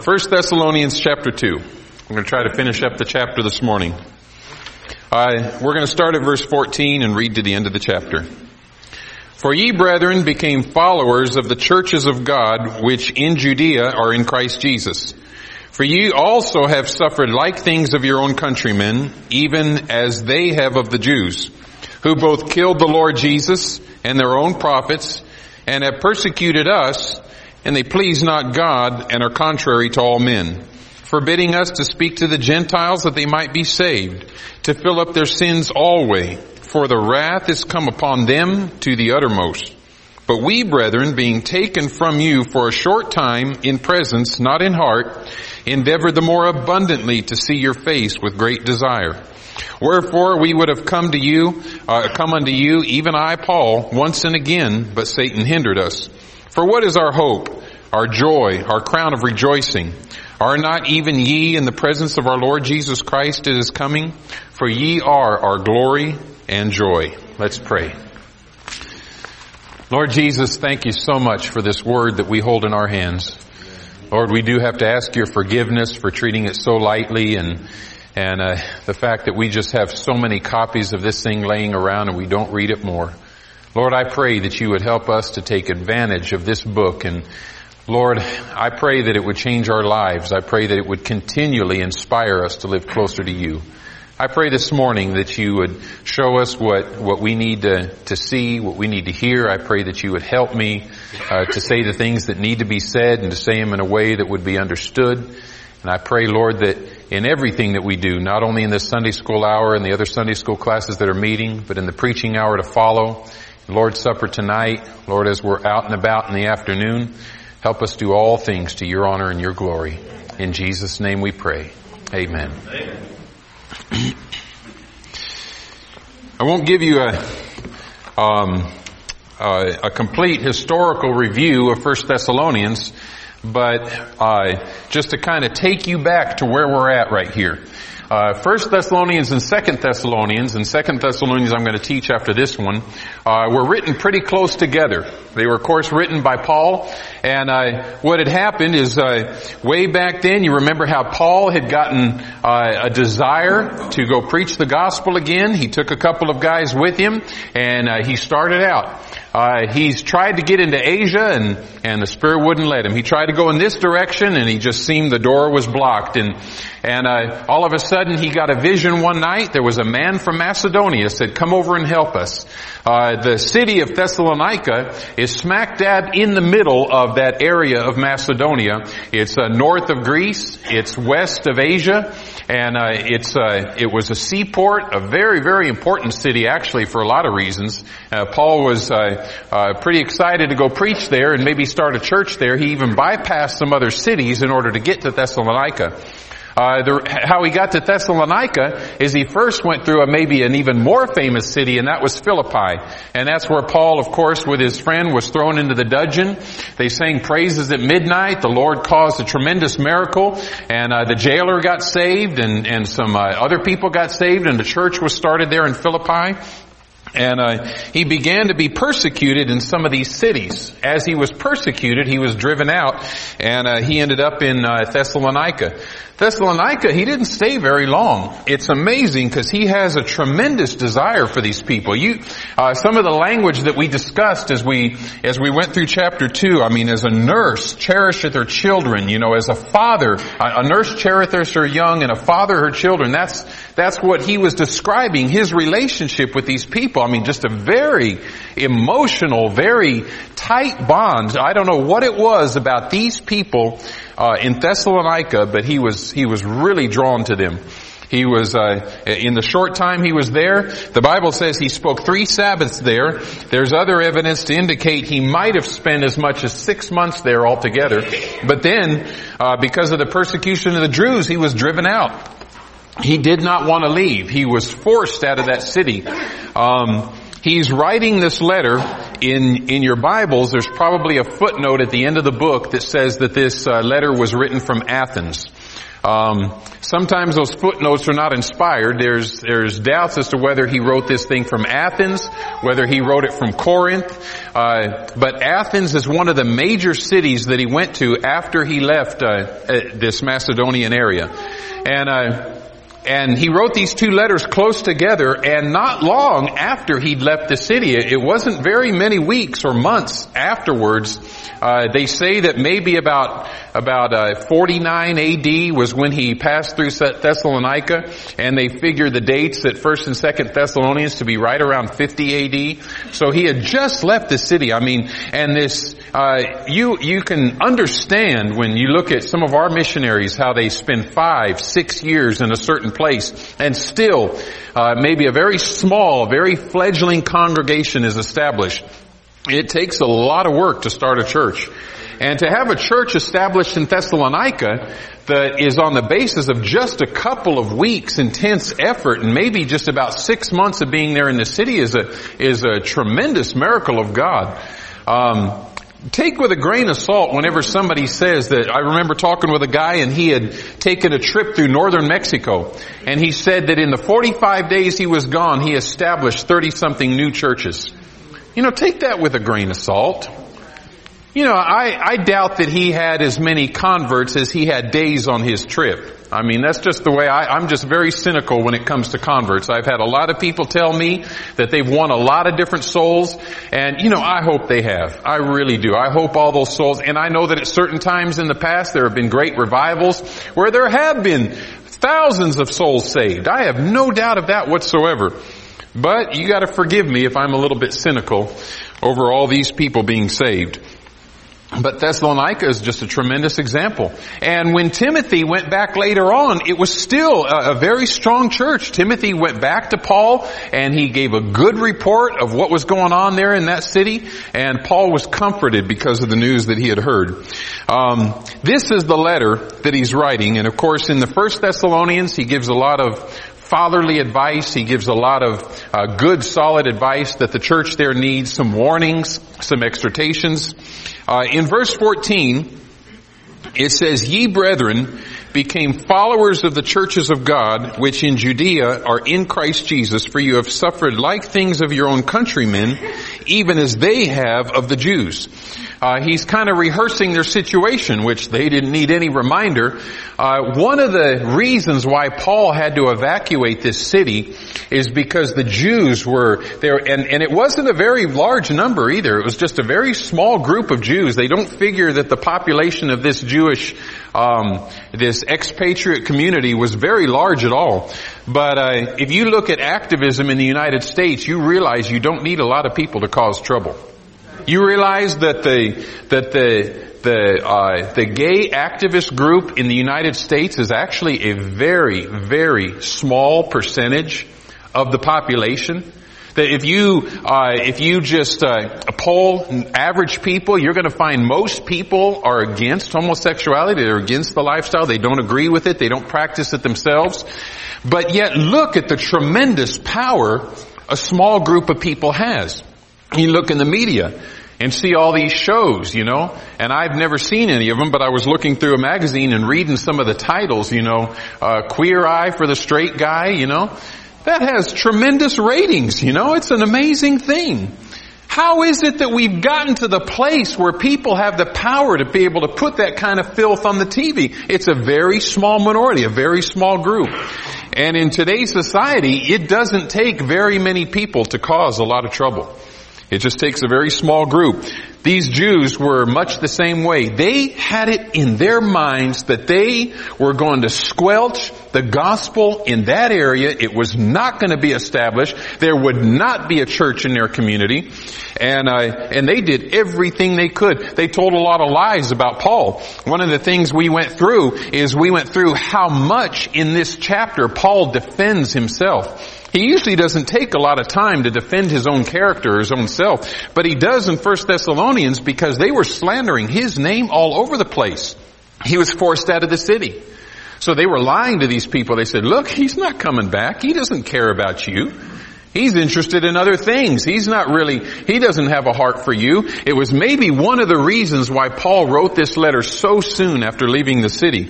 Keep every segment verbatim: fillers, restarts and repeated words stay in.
First Thessalonians chapter two. I'm going to try to finish up the chapter this morning. Uh, we're going to start at verse fourteen and read to the end of the chapter. For ye, brethren, became followers of the churches of God, which in Judea are in Christ Jesus. For ye also have suffered like things of your own countrymen, even as they have of the Jews, who both killed the Lord Jesus and their own prophets, and have persecuted us, and they please not God, and are contrary to all men, forbidding us to speak to the Gentiles that they might be saved, to fill up their sins alway. For the wrath is come upon them to the uttermost. But we, brethren, being taken from you for a short time in presence, not in heart, endeavor the more abundantly to see your face with great desire. Wherefore we would have come to you, uh, come unto you, even I, Paul, once and again, but Satan hindered us. For what is our hope, our joy, our crown of rejoicing? Are not even ye in the presence of our Lord Jesus Christ at his coming? For ye are our glory and joy. Let's pray. Lord Jesus, thank you so much for this word that we hold in our hands. Lord, we do have to ask your forgiveness for treating it so lightly, and and uh, the fact that we just have so many copies of this thing laying around and we don't read it more. Lord, I pray that you would help us to take advantage of this book, and Lord, I pray that it would change our lives. I pray that it would continually inspire us to live closer to you. I pray this morning that you would show us what, what we need to, to see, what we need to hear. I pray that you would help me uh, to say the things that need to be said and to say them in a way that would be understood. And I pray, Lord, that in everything that we do, not only in this Sunday school hour and the other Sunday school classes that are meeting, but in the preaching hour to follow, Lord's Supper tonight, Lord, as we're out and about in the afternoon, help us do all things to your honor and your glory. In Jesus' name we pray. Amen. Amen. I won't give you a, um, a, a complete historical review of First Thessalonians, but uh, just to kind of take you back to where we're at right here. Uh, First Thessalonians and Second Thessalonians, and Second Thessalonians I'm going to teach after this one, uh, were written pretty close together. They were, of course, written by Paul, and uh, what had happened is uh, way back then, you remember how Paul had gotten uh, a desire to go preach the gospel again. He took a couple of guys with him, and uh, he started out. Uh, he's tried to get into Asia, and, and the Spirit wouldn't let him. He tried to go in this direction, and he just seemed the door was blocked. And, and, uh, all of a sudden he got a vision one night. There was a man from Macedonia said, come over and help us. Uh, the city of Thessalonica is smack dab in the middle of that area of Macedonia. It's, uh, north of Greece. It's west of Asia. And, uh, it's, uh, it was a seaport, a very, very important city actually for a lot of reasons. Uh, Paul was, uh, Uh, pretty excited to go preach there and maybe start a church there. He even bypassed some other cities in order to get to Thessalonica. Uh, the, how he got to Thessalonica is he first went through a maybe an even more famous city, and that was Philippi. And that's where Paul, of course, with his friend, was thrown into the dungeon. They sang praises at midnight. The Lord caused a tremendous miracle, and uh, the jailer got saved, and, and some uh, other people got saved, and the church was started there in Philippi. And uh, he began to be persecuted in some of these cities. As he was persecuted, he was driven out, and uh, he ended up in uh, Thessalonica. Thessalonica, he didn't stay very long. It's amazing because he has a tremendous desire for these people. You, uh, some of the language that we discussed as we, as we went through chapter two, I mean, as a nurse cherisheth her children, you know, as a father, a, a nurse cherisheth her young and a father her children. That's, that's what he was describing, his relationship with these people. I mean, just a very emotional, very tight bond. I don't know what it was about these people uh, in Thessalonica, but he was he was really drawn to them. He was, uh, in the short time he was there, the Bible says he spoke three Sabbaths there. There's other evidence to indicate he might have spent as much as six months there altogether. But then, uh, because of the persecution of the Jews, he was driven out. He did not want to leave. He was forced out of that city. Um, he's writing this letter in, in your Bibles. There's probably a footnote at the end of the book that says that this uh, letter was written from Athens. Um, sometimes those footnotes are not inspired. There's there's doubts as to whether he wrote this thing from Athens, whether he wrote it from Corinth. Uh, but Athens is one of the major cities that he went to after he left uh, this Macedonian area, and. Uh, And he wrote these two letters close together, and not long after he'd left the city. It wasn't very many weeks or months afterwards. Uh, they say that maybe about about uh, forty-nine A D was when he passed through Thessalonica, and they figured the dates at First and Second Thessalonians to be right around fifty A D. So he had just left the city. I mean, and this uh, you you can understand when you look at some of our missionaries how they spend five, six years in a certain place, and still uh, maybe a very small, very fledgling congregation is established. It takes a lot of work to start a church. And to have a church established in Thessalonica that is on the basis of just a couple of weeks intense effort and maybe just about six months of being there in the city is a is a tremendous miracle of God. Um Take with a grain of salt whenever somebody says that. I remember talking with a guy, and he had taken a trip through northern Mexico, and he said that in the forty-five days he was gone, he established thirty-something new churches. You know, take that with a grain of salt. You know, I, I doubt that he had as many converts as he had days on his trip. I mean, that's just the way I, I'm just very cynical when it comes to converts. I've had a lot of people tell me that they've won a lot of different souls, and, you know, I hope they have. I really do. I hope all those souls, and I know that at certain times in the past there have been great revivals where there have been thousands of souls saved. I have no doubt of that whatsoever. But you gotta forgive me if I'm a little bit cynical over all these people being saved. But Thessalonica is just a tremendous example. And when Timothy went back later on, it was still a, a very strong church. Timothy went back to Paul, and he gave a good report of what was going on there in that city. And Paul was comforted because of the news that he had heard. Um, this is the letter that he's writing. And of course, in the First Thessalonians, he gives a lot of fatherly advice. He gives a lot of uh, good, solid advice that the church there needs, some warnings, some exhortations. Uh, in verse fourteen, it says, "Ye brethren became followers of the churches of God, which in Judea are in Christ Jesus, for you have suffered like things of your own countrymen, even as they have of the Jews." Uh, he's kind of rehearsing their situation, which they didn't need any reminder. Uh, one of the reasons why Paul had to evacuate this city is because the Jews were there, and, and it wasn't a very large number either. It was just a very small group of Jews. They don't figure that the population of this Jewish, um, this expatriate community was very large at all. But uh, if you look at activism in the United States, you realize you don't need a lot of people to cause trouble. You realize that the that the the uh, the gay activist group in the United States is actually a very, very small percentage of the population. That if you uh, if you just uh, poll average people, you're going to find most people are against homosexuality. They're against the lifestyle. They don't agree with it. They don't practice it themselves. But yet, look at the tremendous power a small group of people has. You look in the media and see all these shows, you know, and I've never seen any of them, but I was looking through a magazine and reading some of the titles, you know, uh, Queer Eye for the Straight Guy, you know. That has tremendous ratings, you know. It's an amazing thing. How is it that we've gotten to the place where people have the power to be able to put that kind of filth on the T V? It's a very small minority, a very small group. And in today's society, it doesn't take very many people to cause a lot of trouble. It just takes a very small group. These Jews were much the same way. They had it in their minds that they were going to squelch the gospel in that area. It was not going to be established. There would not be a church in their community. And, uh, and they did everything they could. They told a lot of lies about Paul. One of the things we went through is we went through how much in this chapter Paul defends himself. He usually doesn't take a lot of time to defend his own character or his own self, but he does in First Thessalonians because they were slandering his name all over the place. He was forced out of the city. So they were lying to these people. They said, look, he's not coming back. He doesn't care about you. He's interested in other things. He's not really, he doesn't have a heart for you. It was maybe one of the reasons why Paul wrote this letter so soon after leaving the city.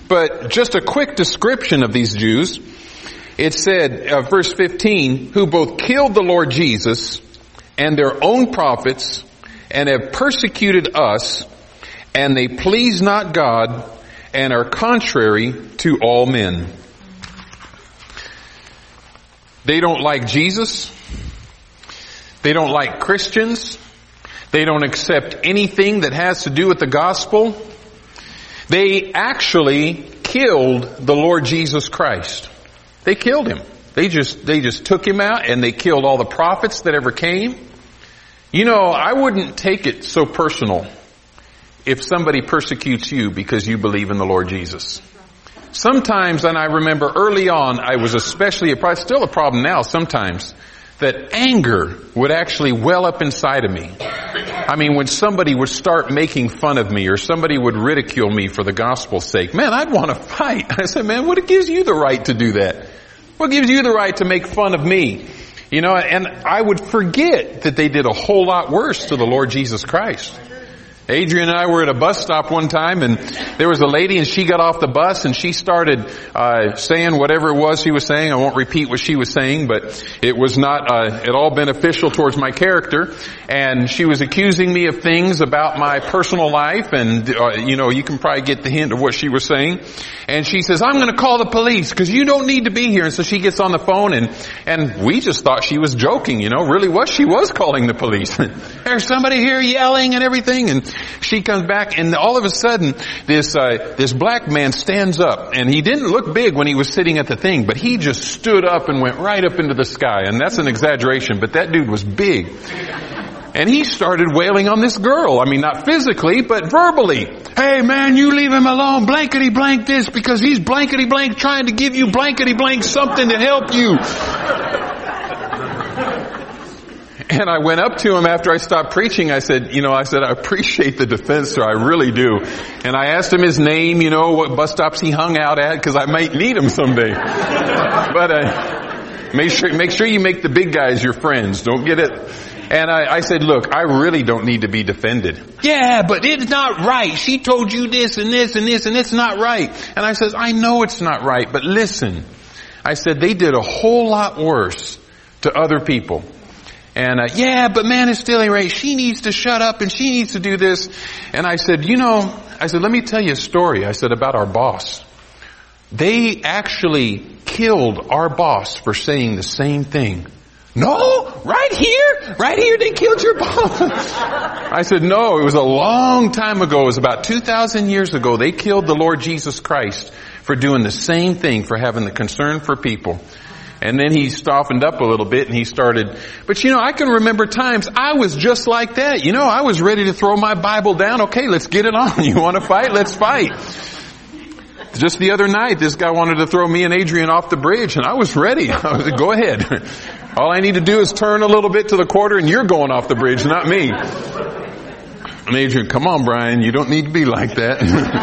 But just a quick description of these Jews. It said, uh, verse fifteen, who both killed the Lord Jesus and their own prophets and have persecuted us, and they please not God and are contrary to all men. They don't like Jesus. They don't like Christians. They don't accept anything that has to do with the gospel. They actually killed the Lord Jesus Christ. They killed him. They just, they just took him out and they killed all the prophets that ever came. You know, I wouldn't take it so personal if somebody persecutes you because you believe in the Lord Jesus. Sometimes, and I remember early on, I was especially, it's still a problem now sometimes, that anger would actually well up inside of me. I mean, when somebody would start making fun of me or somebody would ridicule me for the gospel's sake, man, I'd want to fight. I said, man, what gives you the right to do that? What gives you the right to make fun of me? You know, and I would forget that they did a whole lot worse to the Lord Jesus Christ. Adrian and I were at a bus stop one time, and there was a lady, and she got off the bus, and she started uh saying whatever it was she was saying. I won't repeat what she was saying, but it was not uh at all beneficial towards my character. And she was accusing me of things about my personal life, and uh, you know, you can probably get the hint of what she was saying. And she says, I'm going to call the police because you don't need to be here. And so she gets on the phone, and and we just thought she was joking, you know, really was. She was calling the police. There's somebody here yelling and everything, and she comes back, and all of a sudden, this uh, this black man stands up, and he didn't look big when he was sitting at the thing, but he just stood up and went right up into the sky. And that's an exaggeration, but that dude was big. And he started wailing on this girl. I mean, not physically, but verbally. Hey man, you leave him alone, blankety blank this, because he's blankety blank trying to give you blankety blank something to help you. And I went up to him after I stopped preaching. I said, you know, I said, I appreciate the defense, sir. I really do. And I asked him his name, you know, what bus stops he hung out at, because I might need him someday. But uh, make sure, make sure you make the big guys your friends. Don't get it. And I, I said, look, I really don't need to be defended. Yeah, but it's not right. She told you this and this and this, and it's not right. And I said, I know it's not right, but listen. I said, they did a whole lot worse to other people. And, uh, yeah, but man, it still ain't right. She needs to shut up and she needs to do this. And I said, you know, I said, let me tell you a story. I said, about our boss. They actually killed our boss for saying the same thing. No, right here, right here they killed your boss. I said, no, it was a long time ago. It was about two thousand years ago. They killed the Lord Jesus Christ for doing the same thing, for having the concern for people. And then he softened up a little bit and he started, but you know, I can remember times I was just like that. You know, I was ready to throw my Bible down. Okay, let's get it on. You want to fight? Let's fight. Just the other night, this guy wanted to throw me and Adrian off the bridge, and I was ready. I was like, go ahead. All I need to do is turn a little bit to the quarter and you're going off the bridge, not me. And Adrian, come on, Brian, you don't need to be like that.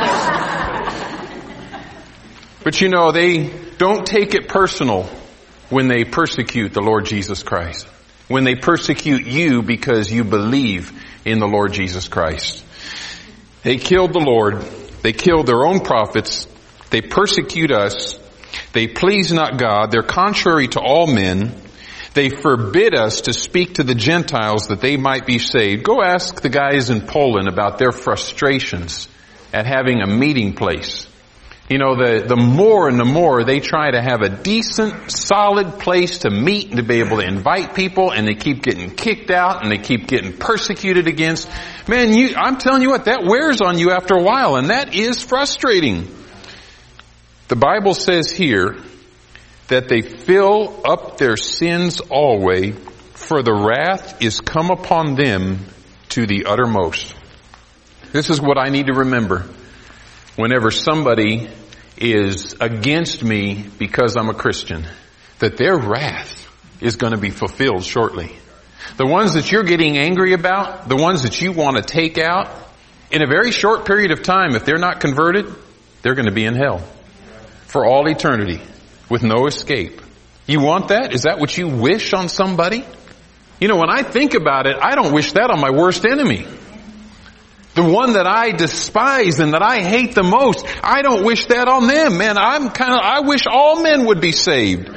But you know, they don't take it personal when they persecute the Lord Jesus Christ. When they persecute you because you believe in the Lord Jesus Christ. They killed the Lord. They killed their own prophets. They persecute us. They please not God. They're contrary to all men. They forbid us to speak to the Gentiles that they might be saved. Go ask the guys in Poland about their frustrations at having a meeting place. You know, the, the more and the more they try to have a decent, solid place to meet and to be able to invite people, and they keep getting kicked out and they keep getting persecuted against. Man, you, I'm telling you what, that wears on you after a while, and that is frustrating. The Bible says here that they fill up their sins always, for the wrath is come upon them to the uttermost. This is what I need to remember whenever somebody is against me because I'm a Christian, that their wrath is going to be fulfilled shortly. The ones that you're getting angry about, the ones that you want to take out, in a very short period of time, if they're not converted, they're going to be in hell for all eternity with no escape. You want that? Is that what you wish on somebody? You know, when I think about it, I don't wish that on my worst enemy. The one that I despise and that I hate the most, I don't wish that on them. Man, I'm kind of, I wish all men would be saved.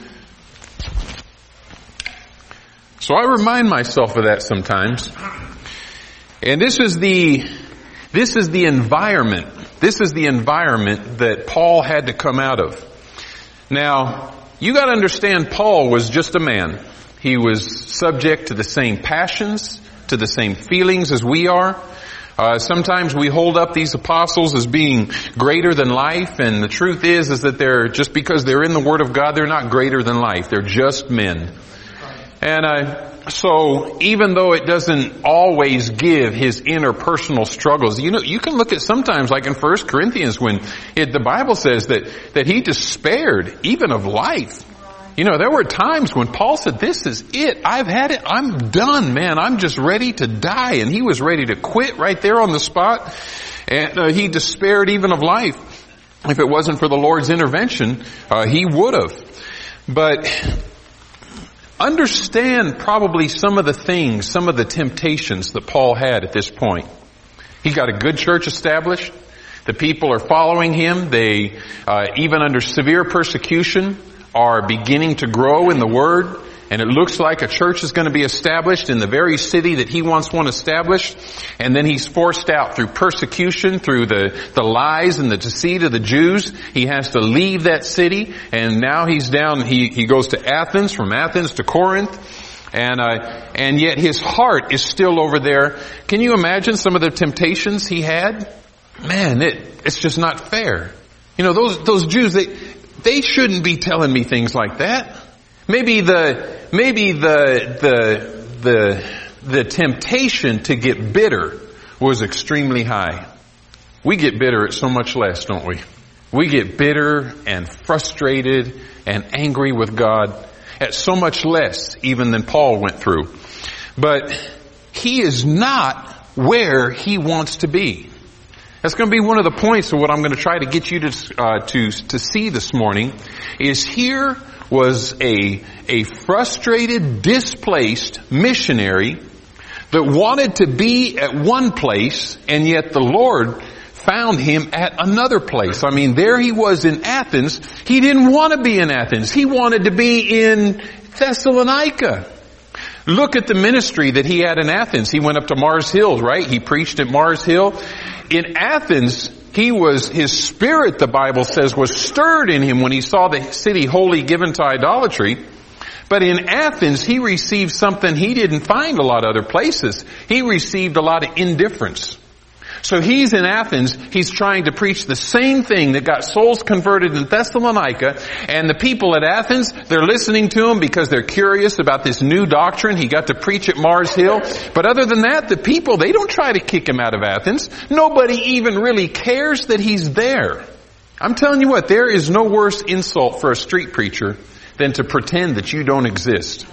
So I remind myself of that sometimes. And this is the, this is the environment. This is the environment that Paul had to come out of. Now, you got to understand, Paul was just a man. He was subject to the same passions, to the same feelings as we are. Uh, sometimes we hold up these apostles as being greater than life, and the truth is, is that they're, just because they're in the Word of God, they're not greater than life. They're just men. And uh, so, even though it doesn't always give his interpersonal struggles, you know, you can look at sometimes, like in First Corinthians, when it, the Bible says that that he despaired even of life. You know, there were times when Paul said, "This is it. I've had it. I'm done, man. I'm just ready to die." And he was ready to quit right there on the spot. And uh, he despaired even of life. If it wasn't for the Lord's intervention, uh, he would have. But understand probably some of the things, some of the temptations that Paul had at this point. He got a good church established. The people are following him. They, uh, even under severe persecution, are beginning to grow in the Word. And it looks like a church is going to be established in the very city that he wants one established. And then he's forced out through persecution, through the, the lies and the deceit of the Jews. He has to leave that city. And now he's down, he, he goes to Athens, from Athens to Corinth. And, uh, and yet his heart is still over there. Can you imagine some of the temptations he had? Man, it, it's just not fair. You know, those, those Jews, they, they shouldn't be telling me things like that. Maybe the, maybe the, the, the, the temptation to get bitter was extremely high. We get bitter at so much less, don't we? We get bitter and frustrated and angry with God at so much less even than Paul went through. But he is not where he wants to be. That's going to be one of the points of what I'm going to try to get you to, uh, to, to see this morning, is here was a, a frustrated, displaced missionary that wanted to be at one place, and yet the Lord found him at another place. I mean, there he was in Athens. He didn't want to be in Athens. He wanted to be in Thessalonica. Look at the ministry that he had in Athens. He went up to Mars Hill, right? He preached at Mars Hill. In Athens, he was, his spirit, the Bible says, was stirred in him when he saw the city wholly given to idolatry. But in Athens, he received something he didn't find a lot of other places. He received a lot of indifference. So he's in Athens, he's trying to preach the same thing that got souls converted in Thessalonica, and the people at Athens, they're listening to him because they're curious about this new doctrine. He got to preach at Mars Hill. But other than that, the people, they don't try to kick him out of Athens. Nobody even really cares that he's there. I'm telling you what, there is no worse insult for a street preacher than to pretend that you don't exist.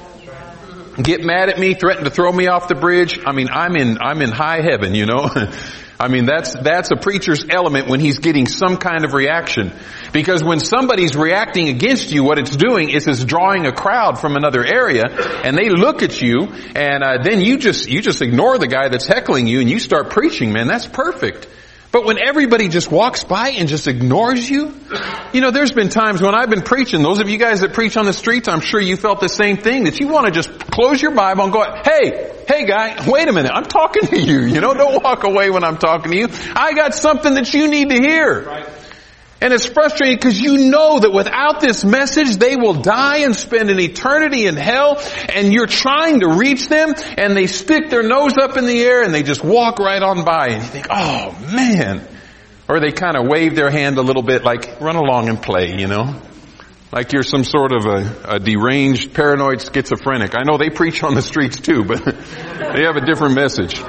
Get mad at me, threaten to throw me off the bridge. I mean, I'm in, I'm in high heaven, you know. I mean, that's, that's a preacher's element when he's getting some kind of reaction. Because when somebody's reacting against you, what it's doing is it's drawing a crowd from another area, and they look at you, and uh, then you just, you just ignore the guy that's heckling you, and you start preaching, man. That's perfect. But when everybody just walks by and just ignores you, you know, there's been times when I've been preaching, those of you guys that preach on the streets, I'm sure you felt the same thing, that you want to just close your Bible and go, hey, hey guy, wait a minute, I'm talking to you, you know, don't walk away when I'm talking to you. I got something that you need to hear. Right. And it's frustrating because you know that without this message, they will die and spend an eternity in hell, and you're trying to reach them, and they stick their nose up in the air and they just walk right on by, and you think, oh man. Or they kind of wave their hand a little bit like, run along and play, you know. Like you're some sort of a, a deranged, paranoid schizophrenic. I know they preach on the streets too, but they have a different message.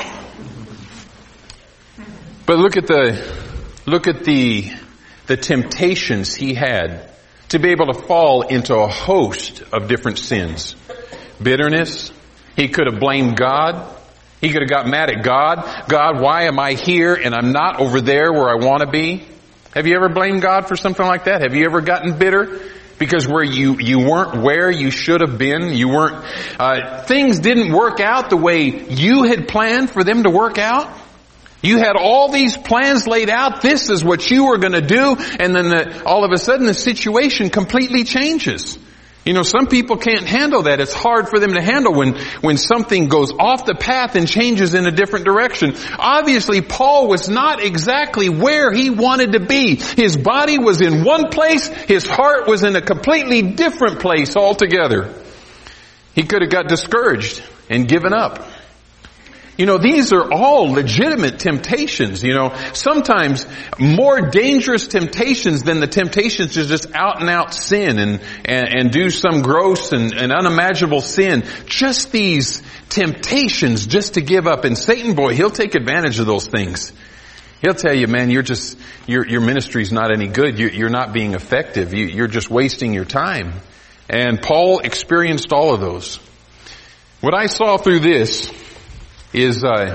But look at the, look at the, the temptations he had to be able to fall into a host of different sins. Bitterness. He could have blamed God. He could have got mad at God. God, why am I here and I'm not over there where I want to be? Have you ever blamed God for something like that? Have you ever gotten bitter? Because where you, you weren't where you should have been, you weren't, uh, things didn't work out the way you had planned for them to work out. You had all these plans laid out. This is what you were going to do. And then the, all of a sudden the situation completely changes. You know, some people can't handle that. It's hard for them to handle when, when something goes off the path and changes in a different direction. Obviously, Paul was not exactly where he wanted to be. His body was in one place. His heart was in a completely different place altogether. He could have got discouraged and given up. You know, these are all legitimate temptations, you know, sometimes more dangerous temptations than the temptations to just out and out sin and, and, and do some gross and, and unimaginable sin. Just these temptations just to give up. And Satan, boy, he'll take advantage of those things. He'll tell you, man, you're just, your, your ministry's not any good. You, you're not being effective. You, you're just wasting your time. And Paul experienced all of those. What I saw through this is uh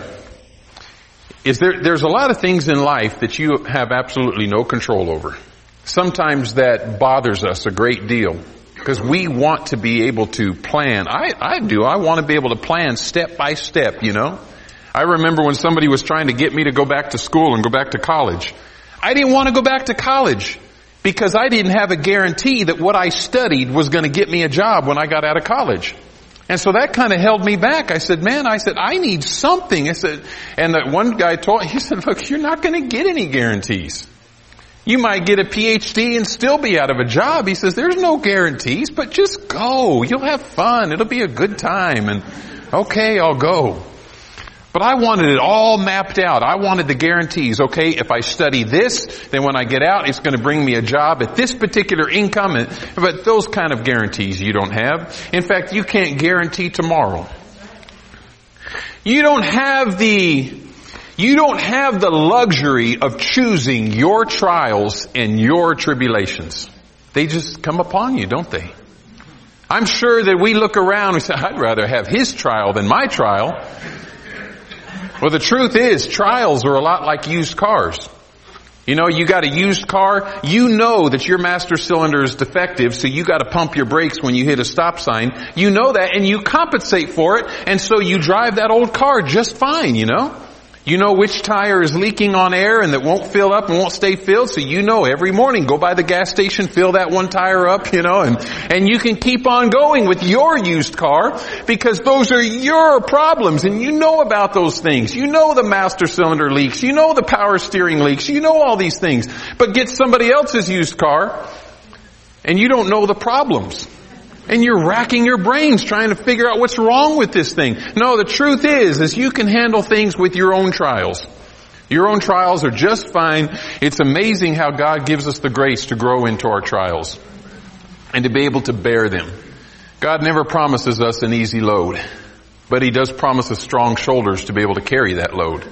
is there there's a lot of things in life that you have absolutely no control over. Sometimes that bothers us a great deal because we want to be able to plan. I I do. I want to be able to plan step by step, you know. I remember when somebody was trying to get me to go back to school and go back to college. I didn't want to go back to college because I didn't have a guarantee that what I studied was going to get me a job when I got out of college. And so that kind of held me back. I said, man, I said, I need something. I said, and that one guy told, he said, look, you're not going to get any guarantees. You might get a P H D and still be out of a job. He says, there's no guarantees, but just go. You'll have fun. It'll be a good time. And okay, I'll go. But I wanted it all mapped out. I wanted the guarantees. Okay, if I study this, then when I get out, it's going to bring me a job at this particular income. But those kind of guarantees you don't have. In fact, you can't guarantee tomorrow. You don't have the, you don't have the luxury of choosing your trials and your tribulations. They just come upon you, don't they? I'm sure that we look around and say, I'd rather have his trial than my trial. Well, the truth is, trials are a lot like used cars. You know, you got a used car, you know that your master cylinder is defective, so you got to pump your brakes when you hit a stop sign. You know that, and you compensate for it, and so you drive that old car just fine, you know. You know which tire is leaking on air and that won't fill up and won't stay filled, so you know every morning, go by the gas station, fill that one tire up, you know, and, and you can keep on going with your used car because those are your problems and you know about those things. You know the master cylinder leaks, you know the power steering leaks, you know all these things. But get somebody else's used car and you don't know the problems. And you're racking your brains trying to figure out what's wrong with this thing. No, the truth is, is you can handle things with your own trials. Your own trials are just fine. It's amazing how God gives us the grace to grow into our trials and to be able to bear them. God never promises us an easy load, but He does promise us strong shoulders to be able to carry that load.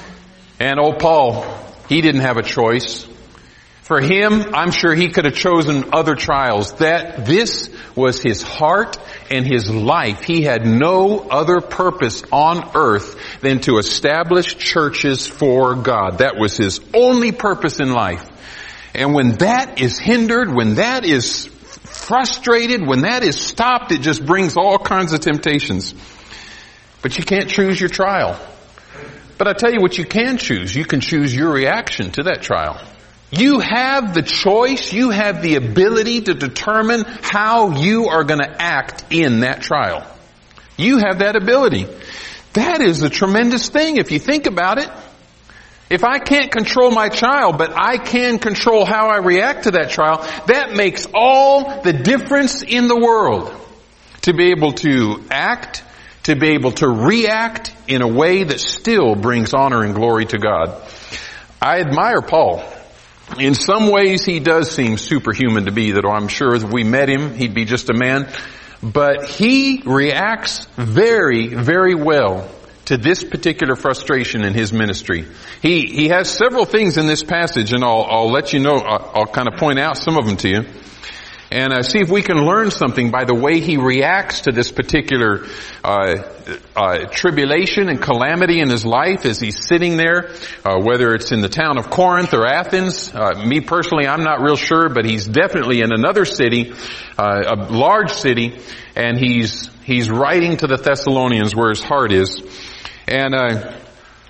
And old Paul, he didn't have a choice. For him, I'm sure he could have chosen other trials. That this was his heart and his life. He had no other purpose on earth than to establish churches for God. That was his only purpose in life. And when that is hindered, when that is frustrated, when that is stopped, it just brings all kinds of temptations. But you can't choose your trial. But I tell you what you can choose. You can choose your reaction to that trial. You have the choice, you have the ability to determine how you are going to act in that trial. You have that ability. That is a tremendous thing if you think about it. If I can't control my trial, but I can control how I react to that trial, that makes all the difference in the world. To be able to act, to be able to react in a way that still brings honor and glory to God. I admire Paul. In some ways, he does seem superhuman to me, that I'm sure if we met him, he'd be just a man. But he reacts very, very well to this particular frustration in his ministry. He he has several things in this passage, and I'll, I'll let you know, I'll, I'll kind of point out some of them to you. And uh, see if we can learn something by the way he reacts to this particular uh, uh tribulation and calamity in his life as he's sitting there, uh, whether it's in the town of Corinth or Athens. Uh, me personally, I'm not real sure, but he's definitely in another city, uh, a large city, and he's he's writing to the Thessalonians where his heart is. And uh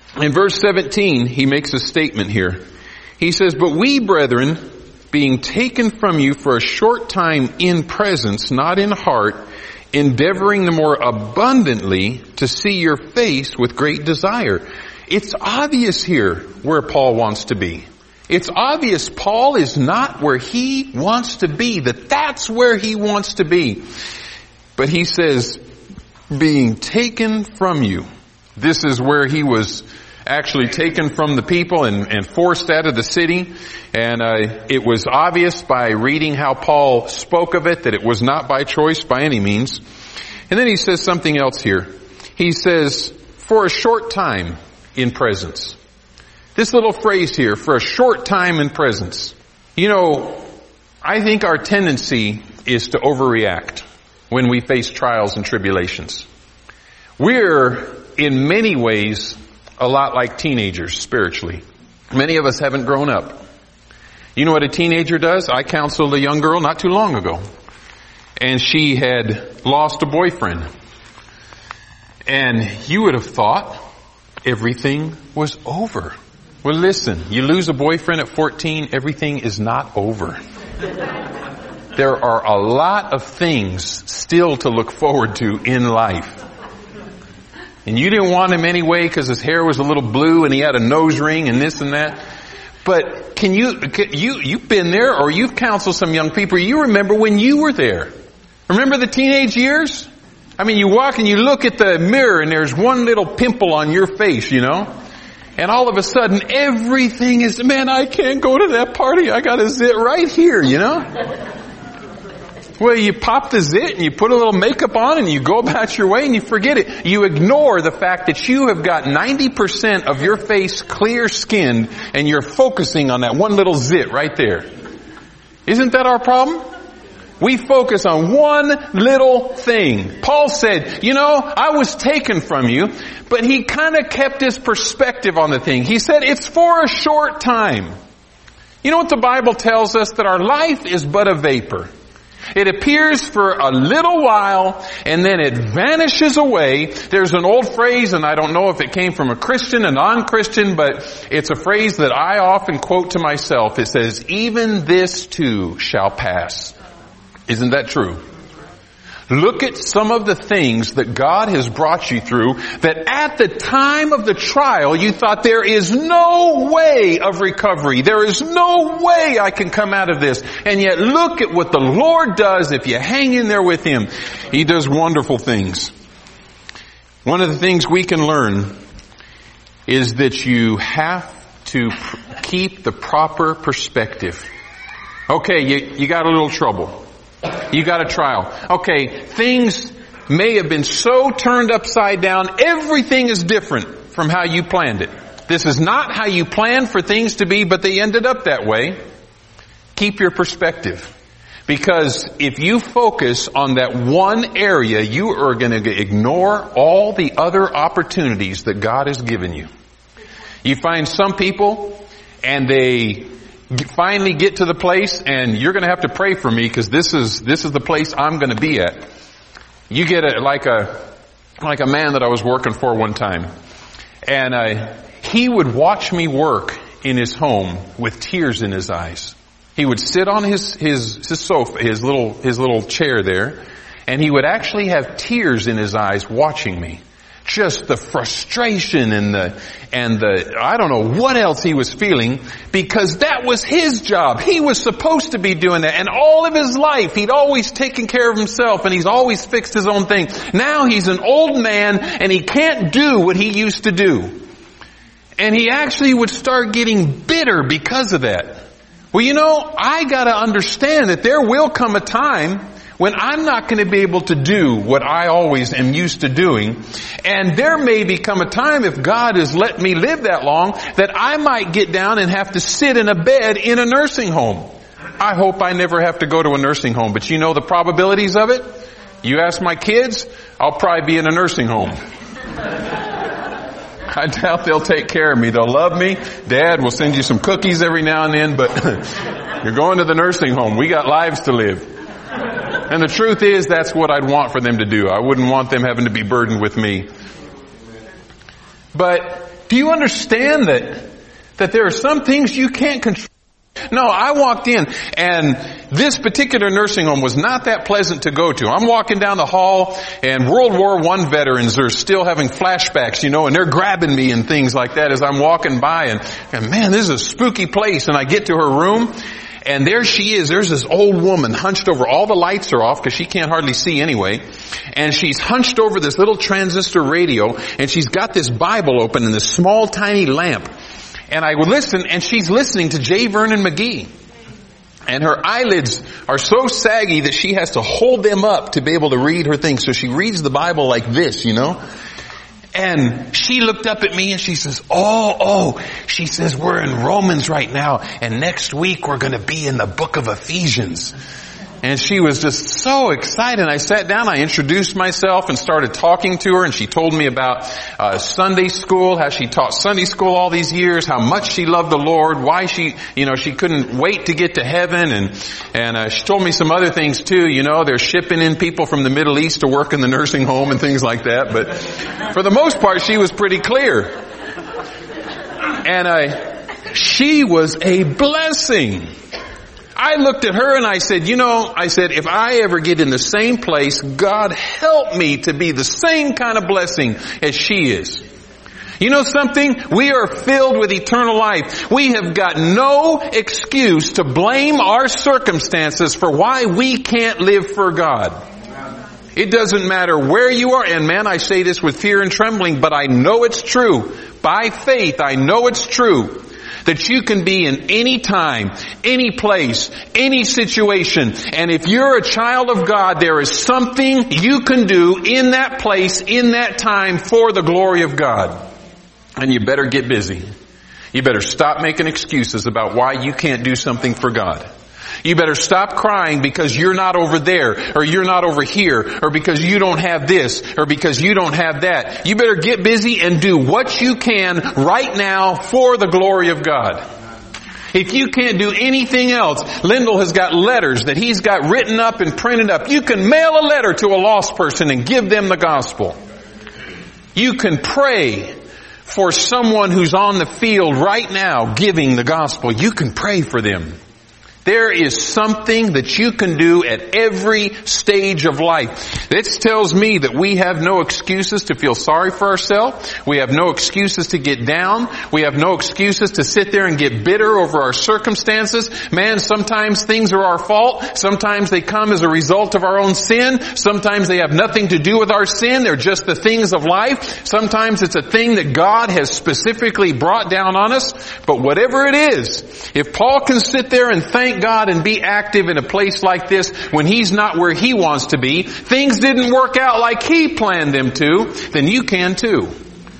In verse seventeen, he makes a statement here. He says, "But we, brethren, being taken from you for a short time in presence, not in heart, endeavoring the more abundantly to see your face with great desire." It's obvious here where Paul wants to be. It's obvious Paul is not where he wants to be, that that's where he wants to be. But he says, being taken from you. This is where he was actually taken from the people and, and forced out of the city. And uh, it was obvious by reading how Paul spoke of it that it was not by choice by any means. And then he says something else here. He says, for a short time in presence. This little phrase here, for a short time in presence. You know, I think our tendency is to overreact when we face trials and tribulations. We're, in many ways, a lot like teenagers spiritually. Many of us haven't grown up. You know what a teenager does? I counseled a young girl not too long ago. And she had lost a boyfriend. And you would have thought everything was over. Well, listen, you lose a boyfriend at fourteen, everything is not over. There are a lot of things still to look forward to in life. And you didn't want him anyway because his hair was a little blue and he had a nose ring and this and that. But can you, can you, you've been there or you've counseled some young people. You remember when you were there. Remember the teenage years? I mean, you walk and you look at the mirror and there's one little pimple on your face, you know? And all of a sudden everything is, man, I can't go to that party. I got a zit right here, you know? Well, you pop the zit and you put a little makeup on and you go about your way and you forget it. You ignore the fact that you have got ninety percent of your face clear skinned and you're focusing on that one little zit right there. Isn't that our problem? We focus on one little thing. Paul said, you know, I was taken from you, but he kind of kept his perspective on the thing. He said, it's for a short time. You know what the Bible tells us? That our life is but a vapor. It appears for a little while and then it vanishes away. There's an old phrase, and I don't know if it came from a Christian, a non-Christian, but it's a phrase that I often quote to myself. It says, even this too shall pass. Isn't that true? Look at some of the things that God has brought you through that at the time of the trial you thought there is no way of recovery. There is no way I can come out of this. And yet look at what the Lord does if you hang in there with Him. He does wonderful things. One of the things we can learn is that you have to pr- keep the proper perspective. Okay, you, you got a little trouble. You got a trial. Okay, things may have been so turned upside down. Everything is different from how you planned it. This is not how you planned for things to be, but they ended up that way. Keep your perspective. Because if you focus on that one area, you are going to ignore all the other opportunities that God has given you. You find some people and they finally get to the place, and you're going to have to pray for me because this is this is the place I'm going to be at. You get it like a like a man that I was working for one time, and uh, he would watch me work in his home with tears in his eyes. He would sit on his his his sofa, his little his little chair there, and he would actually have tears in his eyes watching me. Just the frustration and the, and the, I don't know what else he was feeling, because that was his job. He was supposed to be doing that. And all of his life, he'd always taken care of himself and he's always fixed his own thing. Now he's an old man and he can't do what he used to do. And he actually would start getting bitter because of that. Well, you know, I gotta understand that there will come a time when I'm not going to be able to do what I always am used to doing. And there may become a time, if God has let me live that long, that I might get down and have to sit in a bed in a nursing home. I hope I never have to go to a nursing home. But you know the probabilities of it? You ask my kids, I'll probably be in a nursing home. I doubt they'll take care of me. They'll love me. Dad will send you some cookies every now and then, but you're going to the nursing home. We got lives to live. And the truth is, that's what I'd want for them to do. I wouldn't want them having to be burdened with me. But Do you understand that, that there are some things you can't control? No, I walked in, and this particular nursing home was not that pleasant to go to. I'm walking down the hall, and World War One veterans are still having flashbacks, you know, and they're grabbing me and things like that as I'm walking by, and, and man, this is a spooky place. And I get to her room, and there she is. There's this old woman hunched over. All the lights are off because she can't hardly see anyway. And she's hunched over this little transistor radio, and she's got this Bible open in this small, tiny lamp. And I would listen, and she's listening to J. Vernon McGee. And her eyelids are so saggy that she has to hold them up to be able to read her thing. So she reads the Bible like this, you know. And she looked up at me and she says, oh, oh, she says, we're in Romans right now. And next week we're going to be in the book of Ephesians. And she was just so excited. I sat down, I introduced myself and started talking to her, and she told me about uh Sunday school, how she taught Sunday school all these years, how much she loved the Lord, why she, you know, she couldn't wait to get to heaven, and and uh, she told me some other things too, you know, they're shipping in people from the Middle East to work in the nursing home and things like that, but for the most part she was pretty clear. And I, she was a blessing. I looked at her and I said, you know, I said, if I ever get in the same place, God help me to be the same kind of blessing as she is. You know something? We are filled with eternal life. We have got no excuse to blame our circumstances for why we can't live for God. It doesn't matter where you are. And man, I say this with fear and trembling, but I know it's true. By faith, I know it's true. That you can be in any time, any place, any situation. And if you're a child of God, there is something you can do in that place, in that time, for the glory of God. And you better get busy. You better stop making excuses about why you can't do something for God. You better stop crying because you're not over there, or you're not over here, or because you don't have this, or because you don't have that. You better get busy and do what you can right now for the glory of God. If you can't do anything else, Lyndall has got letters that he's got written up and printed up. You can mail a letter to a lost person and give them the gospel. You can pray for someone who's on the field right now giving the gospel. You can pray for them. There is something that you can do at every stage of life. This tells me that we have no excuses to feel sorry for ourselves. We have no excuses to get down. We have no excuses to sit there and get bitter over our circumstances. Man, sometimes things are our fault. Sometimes they come as a result of our own sin. Sometimes they have nothing to do with our sin. They're just the things of life. Sometimes it's a thing that God has specifically brought down on us. But whatever it is, if Paul can sit there and thank God and be active in a place like this when he's not where he wants to be, things didn't work out like he planned them to, then you can too.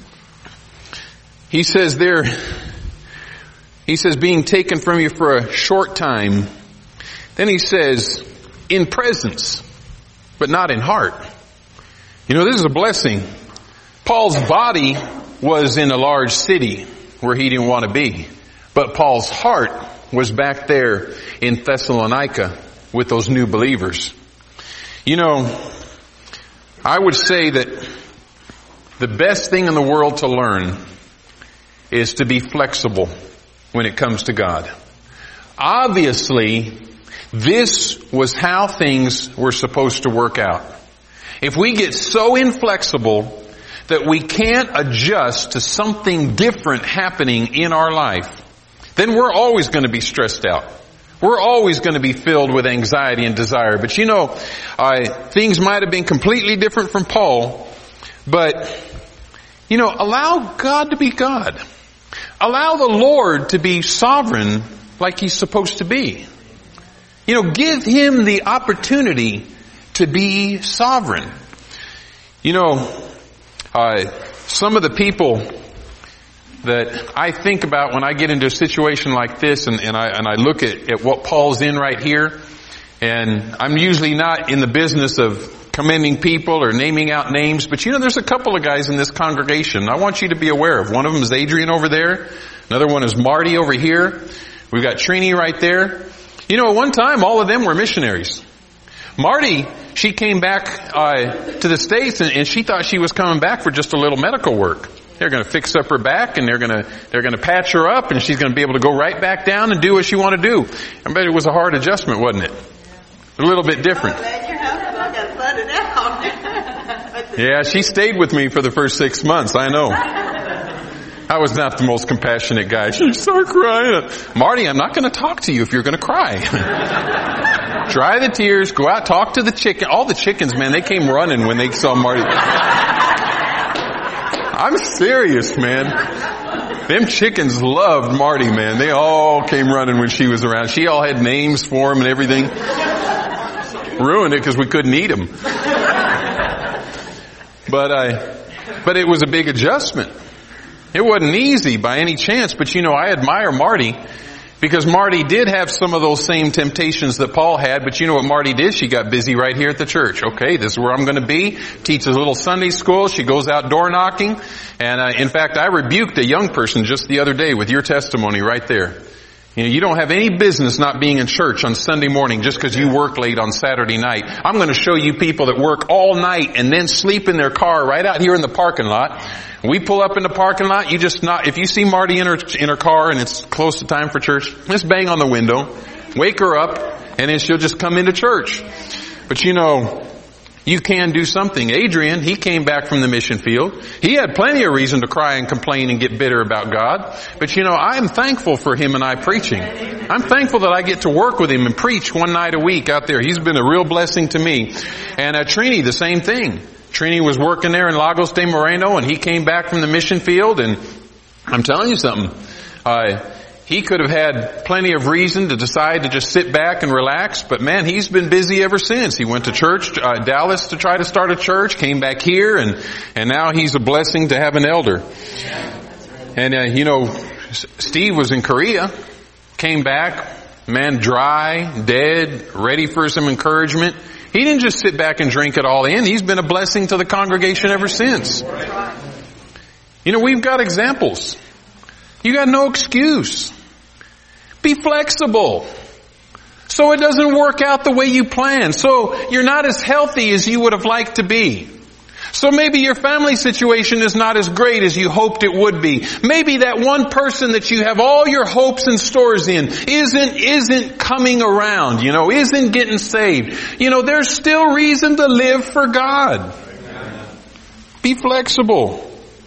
He says there, he says being taken from you for a short time. Then he says in presence, but not in heart. You know, this is a blessing. Paul's body was in a large city where he didn't want to be, but Paul's heart was back there in Thessalonica with those new believers. You know, I would say that the best thing in the world to learn is to be flexible when it comes to God. Obviously, this was how things were supposed to work out. If we get so inflexible that we can't adjust to something different happening in our life, then we're always going to be stressed out. We're always going to be filled with anxiety and desire. But you know, uh, things might have been completely different from Paul, but, you know, allow God to be God. Allow the Lord to be sovereign like He's supposed to be. You know, give Him the opportunity to be sovereign. You know, uh, some of the people that I think about when I get into a situation like this, and, and I and I look at, at what Paul's in right here, and I'm usually not in the business of commending people or naming out names, but you know, there's a couple of guys in this congregation I want you to be aware of. One of them is Adrian over there. Another one is Marty over here. We've got Trini right there. You know, at one time, all of them were missionaries. Marty, she came back uh, to the States, and, and she thought she was coming back for just a little medical work. they're going to fix up her back, and they're going to, they're going to patch her up, and she's going to be able to go right back down and do what she want to do. I bet it was a hard adjustment, wasn't it? A little bit different. Yeah, she stayed with me for the first six months. I know. I was not the most compassionate guy. She started crying. Marty, I'm not going to talk to you if you're going to cry. Dry the tears. Go out, talk to the chicken. All the chickens, man, they came running when they saw Marty. I'm serious, man. Them chickens loved Marty, man. They all came running when she was around. She all had names for them and everything. Ruined it because we couldn't eat them. But I, but it was a big adjustment. It wasn't easy by any chance, but you know, I admire Marty because Marty did have some of those same temptations that Paul had, but you know what Marty did? She got busy right here at the church. Okay, this is where I'm going to be. Teaches a little Sunday school. She goes out door knocking. And uh, in fact, I rebuked a young person just the other day with your testimony right there. You know, you don't have any business not being in church on Sunday morning just because you work late on Saturday night. I'm going to show you people that work all night and then sleep in their car right out here in the parking lot. We pull up in the parking lot, you just not, if you see Marty in her, in her car and it's close to time for church, just bang on the window, wake her up, and then she'll just come into church. But you know, you can do something. Adrian, he came back from the mission field. He had plenty of reason to cry and complain and get bitter about God. But you know, I'm thankful for him and I preaching. I'm thankful that I get to work with him and preach one night a week out there. He's been a real blessing to me. And uh, Trini, the same thing. Trini was working there in Lagos de Moreno, and he came back from the mission field, and I'm telling you something. Uh, He could have had plenty of reason to decide to just sit back and relax, but man, he's been busy ever since. He went to church, uh, Dallas to try to start a church, came back here, and, and now he's a blessing to have an elder. And, uh, you know, Steve was in Korea, came back, man, dry, dead, ready for some encouragement. He didn't just sit back and drink it all in. He's been a blessing to the congregation ever since. You know, we've got examples. You got no excuse. Be flexible. So it doesn't work out the way you planned. So you're not as healthy as you would have liked to be. So maybe your family situation is not as great as you hoped it would be. Maybe that one person that you have all your hopes and stores in isn't, isn't coming around, you know, isn't getting saved. You know, there's still reason to live for God. Be flexible.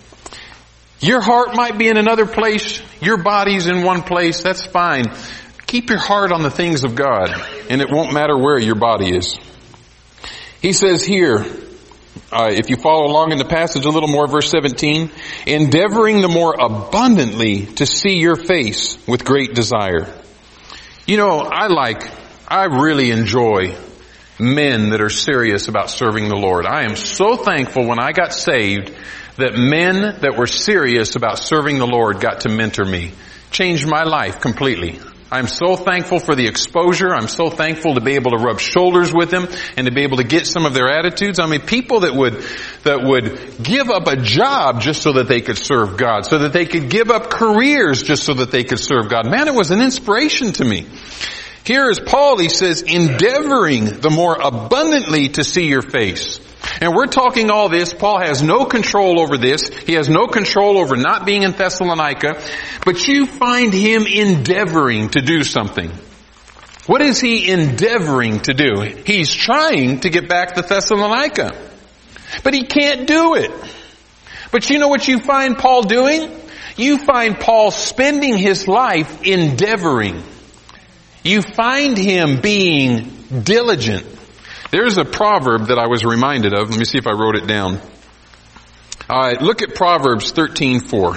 Your heart might be in another place. Your body's in one place. That's fine. Keep your heart on the things of God, and it won't matter where your body is. He says here, uh, if you follow along in the passage a little more, verse seventeen, endeavoring the more abundantly to see your face with great desire. You know, I like, I really enjoy men that are serious about serving the Lord. I am so thankful when I got saved that men that were serious about serving the Lord got to mentor me. Changed my life completely. I'm so thankful for the exposure. I'm so thankful to be able to rub shoulders with them and to be able to get some of their attitudes. I mean, people that would, that would give up a job just so that they could serve God, so that they could give up careers just so that they could serve God. Man, it was an inspiration to me. Here is Paul, he says, endeavoring the more abundantly to see your face. And we're talking all this. Paul has no control over this. He has no control over not being in Thessalonica. But you find him endeavoring to do something. What is he endeavoring to do? He's trying to get back to Thessalonica. But he can't do it. But you know what you find Paul doing? You find Paul spending his life endeavoring. You find him being diligent. There's a proverb that I was reminded of. Let me see if I wrote it down. All right, look at Proverbs thirteen four.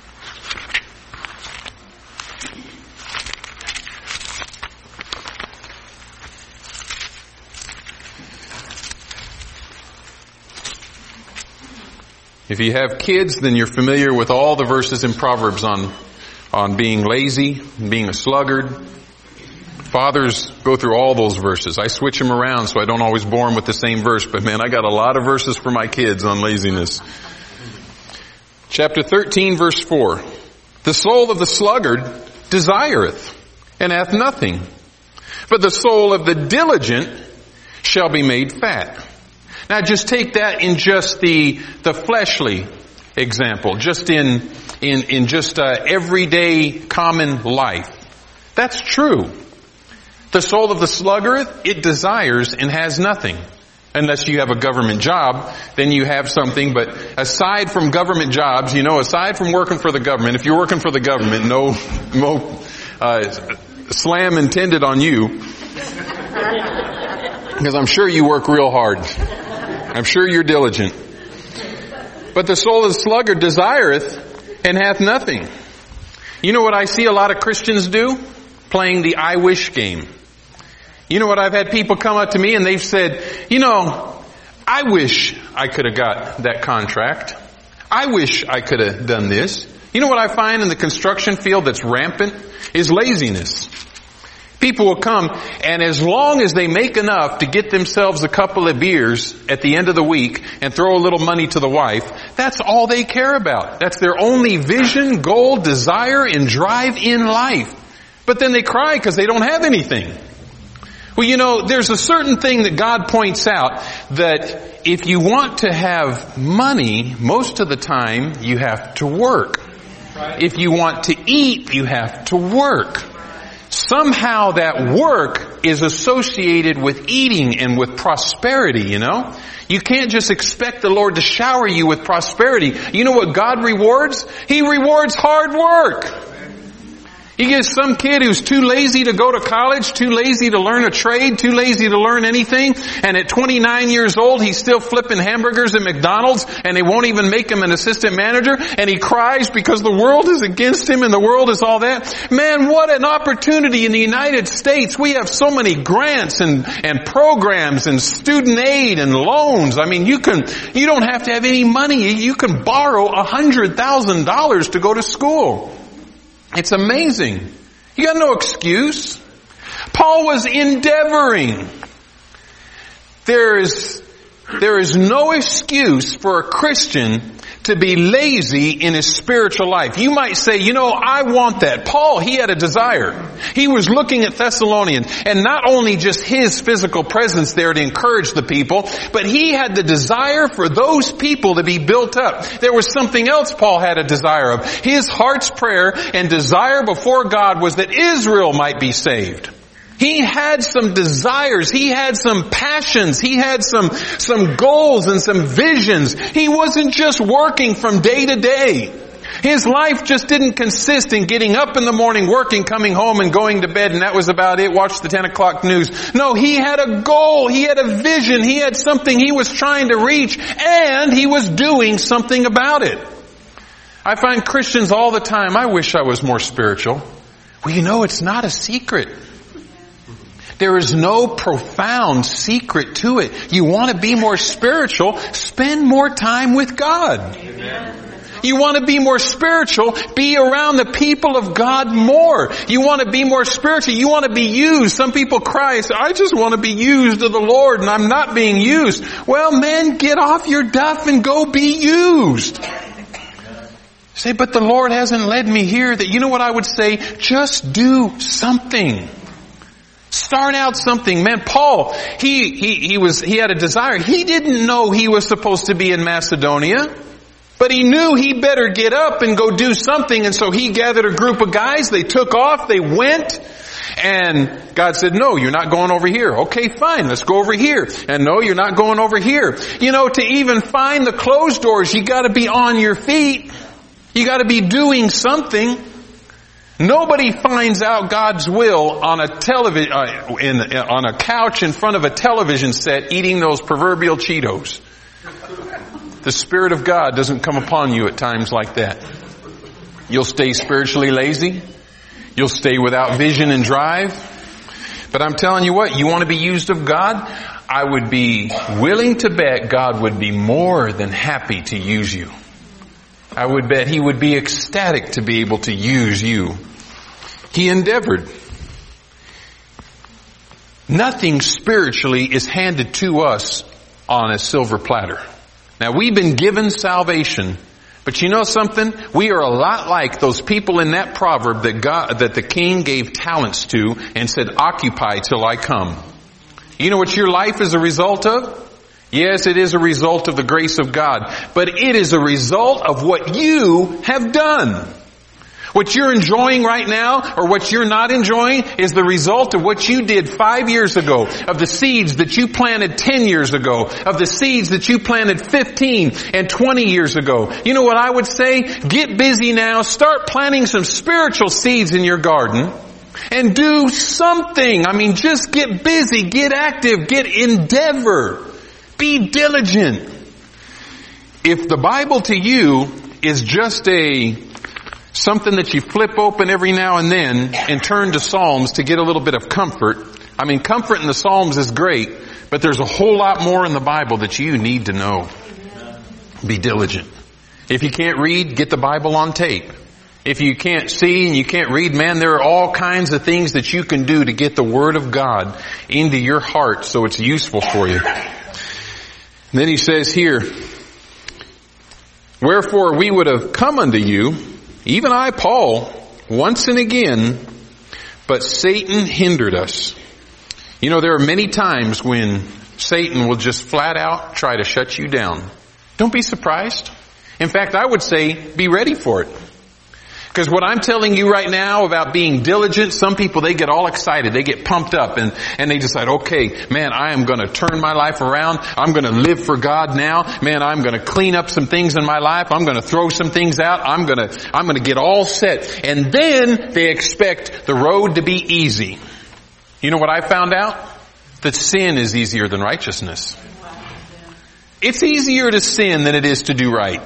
If you have kids, then you're familiar with all the verses in Proverbs on, on being lazy, being a sluggard. Fathers go through all those verses. I switch them around so I don't always bore them with the same verse. But man, I got a lot of verses for my kids on laziness. Chapter thirteen, verse four. The soul of the sluggard desireth, and hath nothing. But the soul of the diligent shall be made fat. Now just take that in just the, the fleshly. example, just in, in, in just uh, everyday common life. That's true. The soul of the sluggard, it desires and has nothing. Unless you have a government job, then you have something. But aside from government jobs, you know, aside from working for the government, if you're working for the government, no, no uh, slam intended on you. Because I'm sure you work real hard. I'm sure you're diligent. But the soul of the sluggard desireth and hath nothing. You know what I see a lot of Christians do? Playing the I wish game. You know what, I've had people come up to me and they've said, you know, I wish I could have got that contract. I wish I could have done this. You know what I find in the construction field that's rampant? Is laziness. People will come, and as long as they make enough to get themselves a couple of beers at the end of the week and throw a little money to the wife, that's all they care about. That's their only vision, goal, desire, and drive in life. But then they cry because they don't have anything. Well, you know, there's a certain thing that God points out, that if you want to have money, most of the time you have to work. Right. If you want to eat, you have to work. Somehow that work is associated with eating and with prosperity, you know? You can't just expect the Lord to shower you with prosperity. You know what God rewards? He rewards hard work. He gets some kid who's too lazy to go to college, too lazy to learn a trade, too lazy to learn anything, and at twenty-nine years old, he's still flipping hamburgers at McDonald's, and they won't even make him an assistant manager, and he cries because the world is against him and the world is all that. Man, what an opportunity in the United States. We have so many grants and, and programs and student aid and loans. I mean, you can, you don't have to have any money. You can borrow a hundred thousand dollars to go to school. It's amazing. You got no excuse. Paul was endeavoring. There is, there is no excuse for a Christian to be lazy in his spiritual life. You might say, you know, I want that. Paul, he had a desire. He was looking at Thessalonians, and not only just his physical presence there to encourage the people, but he had the desire for those people to be built up. There was something else Paul had a desire of. His heart's prayer and desire before God was that Israel might be saved. He had some desires. He had some passions. He had some, some goals and some visions. He wasn't just working from day to day. His life just didn't consist in getting up in the morning, working, coming home, and going to bed, and that was about it. Watch the ten o'clock news. No, he had a goal. He had a vision. He had something he was trying to reach, and he was doing something about it. I find Christians all the time, I wish I was more spiritual. Well, you know, it's not a secret. There is no profound secret to it. You want to be more spiritual, spend more time with God. Amen. You want to be more spiritual, be around the people of God more. You want to be more spiritual, you want to be used. Some people cry, say, I just want to be used of the Lord and I'm not being used. Well, man, get off your duff and go be used. Say, but the Lord hasn't led me here. That, you know what I would say? Just do something. Start out something. Man, Paul, he, he, he was, he had a desire. He didn't know he was supposed to be in Macedonia, but he knew he better get up and go do something. And so he gathered a group of guys. They took off. They went. And God said, no, you're not going over here. Okay, fine. Let's go over here. And no, you're not going over here. You know, to even find the closed doors, you got to be on your feet. You got to be doing something. Nobody finds out God's will on a television, uh, in, uh, on a couch in front of a television set eating those proverbial Cheetos. The Spirit of God doesn't come upon you at times like that. You'll stay spiritually lazy. You'll stay without vision and drive. But I'm telling you what, you want to be used of God? I would be willing to bet God would be more than happy to use you. I would bet He would be ecstatic to be able to use you. He endeavored. Nothing spiritually is handed to us on a silver platter. Now, we've been given salvation, but you know something? We are a lot like those people in that proverb that God, that the king gave talents to and said, occupy till I come. You know what your life is a result of? Yes, it is a result of the grace of God, but it is a result of what you have done. What you're enjoying right now, or what you're not enjoying, is the result of what you did five years ago, of the seeds that you planted ten years ago, of the seeds that you planted fifteen and twenty years ago. You know what I would say? Get busy now, start planting some spiritual seeds in your garden, and do something. I mean, just get busy, get active, get endeavor. Be diligent. If the Bible to you is just a something that you flip open every now and then and turn to Psalms to get a little bit of comfort, I mean, comfort in the Psalms is great, but there's a whole lot more in the Bible that you need to know. Be diligent. If you can't read, get the Bible on tape. If you can't see and you can't read, man, there are all kinds of things that you can do to get the Word of God into your heart so it's useful for you. And then he says here, wherefore we would have come unto you, even I, Paul, once and again, but Satan hindered us. You know, there are many times when Satan will just flat out try to shut you down. Don't be surprised. In fact, I would say be ready for it. Because what I'm telling you right now about being diligent, some people, they get all excited. They get pumped up and, and they decide, okay, man, I am going to turn my life around. I'm going to live for God now. Man, I'm going to clean up some things in my life. I'm going to throw some things out. I'm going to, I'm going to get all set. And then they expect the road to be easy. You know what I found out? That sin is easier than righteousness. It's easier to sin than it is to do right.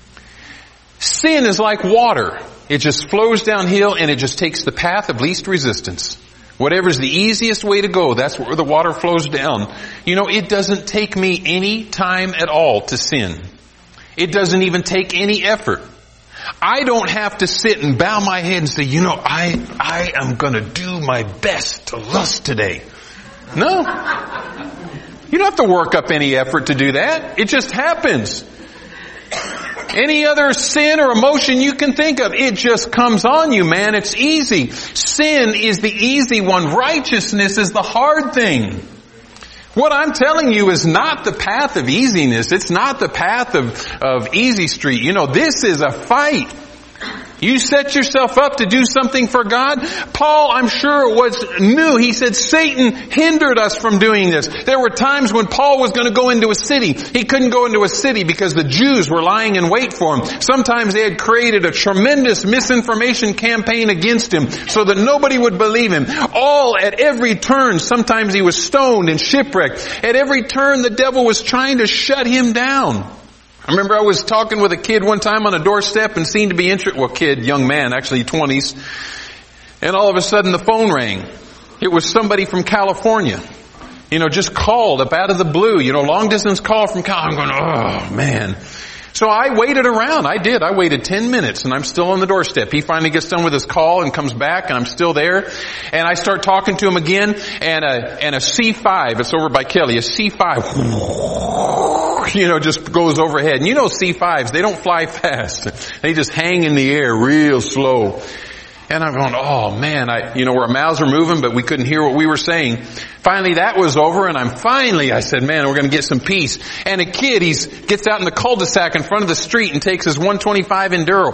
Sin is like water. It just flows downhill and it just takes the path of least resistance. Whatever's the easiest way to go, that's where the water flows down. You know, it doesn't take me any time at all to sin. It doesn't even take any effort. I don't have to sit and bow my head and say, you know, I, I am going to do my best to lust today. No. You don't have to work up any effort to do that. It just happens. Any other sin or emotion you can think of, it just comes on you, man. It's easy. Sin is the easy one. Righteousness is the hard thing. What I'm telling you is not the path of easiness. It's not the path of, of easy street. You know, this is a fight. You set yourself up to do something for God. Paul, I'm sure, was new. He said Satan hindered us from doing this. There were times when Paul was going to go into a city. He couldn't go into a city because the Jews were lying in wait for him. Sometimes they had created a tremendous misinformation campaign against him so that nobody would believe him. All at every turn, sometimes he was stoned and shipwrecked. At every turn, the devil was trying to shut him down. I remember I was talking with a kid one time on a doorstep and seemed to be interested, well, kid, young man, actually twenties, and all of a sudden the phone rang. It was somebody from California, you know, just called up out of the blue, you know, long distance call from California. I'm going, oh man. So I waited around. I did. I waited ten minutes and I'm still on the doorstep. He finally gets done with his call and comes back and I'm still there. And I start talking to him again and a, and a C five, it's over by Kelly, a C five, you know, just goes overhead. And you know C fives, they don't fly fast. They just hang in the air real slow. And I'm going, oh man, I, you know, our mouths were moving, but we couldn't hear what we were saying. Finally, that was over, and I'm finally, I said, man, we're going to get some peace. And a kid, he's, gets out in the cul-de-sac in front of the street and takes his one twenty-five Enduro.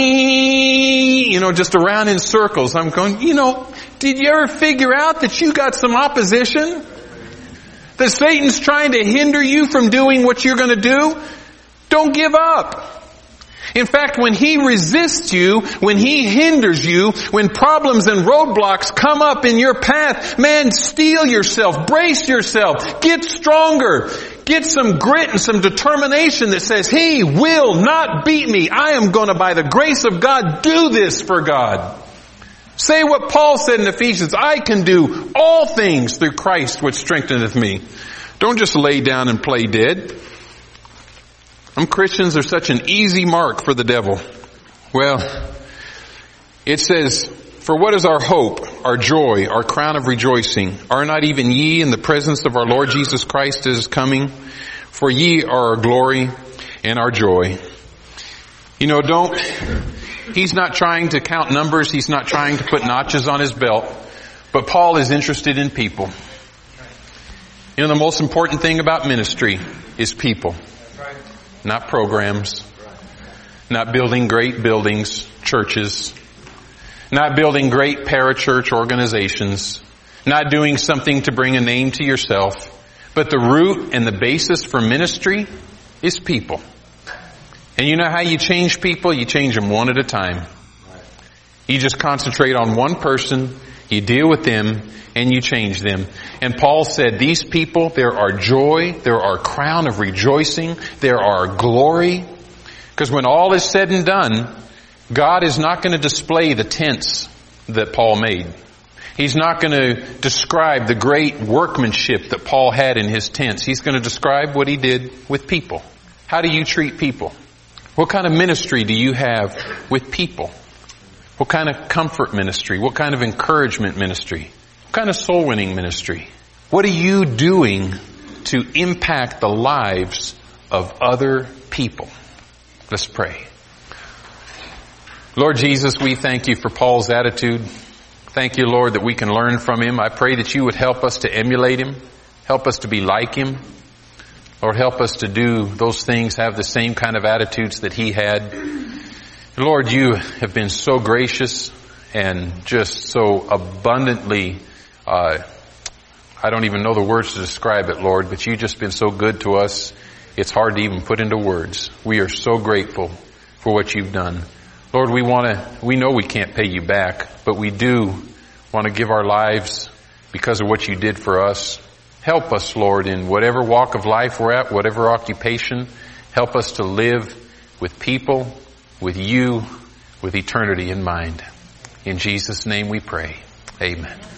You know, just around in circles. I'm going, you know, did you ever figure out that you got some opposition? That Satan's trying to hinder you from doing what you're going to do? Don't give up. In fact, when he resists you, when he hinders you, when problems and roadblocks come up in your path, man, steel yourself, brace yourself, get stronger, get some grit and some determination that says, he will not beat me. I am going to, by the grace of God, do this for God. Say what Paul said in Ephesians, I can do all things through Christ which strengtheneth me. Don't just lay down and play dead. Some Christians are such an easy mark for the devil. Well, it says, for what is our hope, our joy, our crown of rejoicing? Are not even ye in the presence of our Lord Jesus Christ as is coming? For ye are our glory and our joy. You know, don't, he's not trying to count numbers. He's not trying to put notches on his belt. But Paul is interested in people. You know, the most important thing about ministry is people. Not programs. Not building great buildings, churches. Not building great parachurch organizations. Not doing something to bring a name to yourself. But the root and the basis for ministry is people. And you know how you change people? You change them one at a time. You just concentrate on one person, you deal with them, and you change them. And Paul said, these people, there are joy, there are crown of rejoicing, there are glory. Because when all is said and done, God is not going to display the tents that Paul made. He's not going to describe the great workmanship that Paul had in his tents. He's going to describe what he did with people. How do you treat people? What kind of ministry do you have with people? What kind of comfort ministry? What kind of encouragement ministry? What kind of soul winning ministry? What are you doing to impact the lives of other people? Let's pray. Lord Jesus, we thank you for Paul's attitude. Thank you, Lord, that we can learn from him. I pray that you would help us to emulate him. Help us to be like him. Lord, help us to do those things, have the same kind of attitudes that he had. Lord, you have been so gracious and just so abundantly, uh, I don't even know the words to describe it, Lord, but you've just been so good to us. It's hard to even put into words. We are so grateful for what you've done. Lord, we want to, we know we can't pay you back, but we do want to give our lives because of what you did for us. Help us, Lord, in whatever walk of life we're at, whatever occupation. Help us to live with people, with you, with eternity in mind. In Jesus' name we pray. Amen.